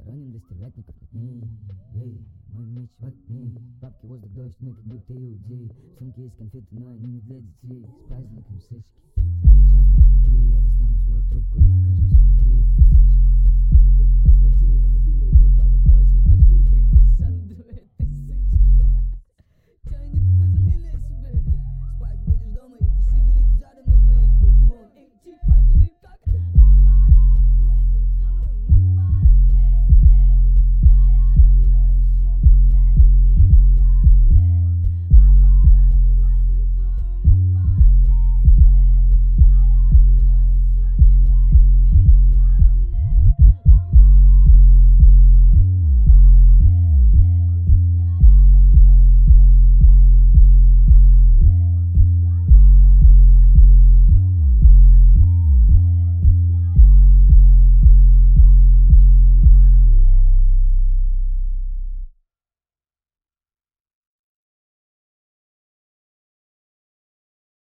Похоронен для стервятников на дней. Мой меч в огне, бабки, воздух, дождь, мы как будто иудеи. В сумке есть конфеты, но они не для детей. С праздником сыщики, я на час, может на 3, я достану свою трубку, и мы окажемся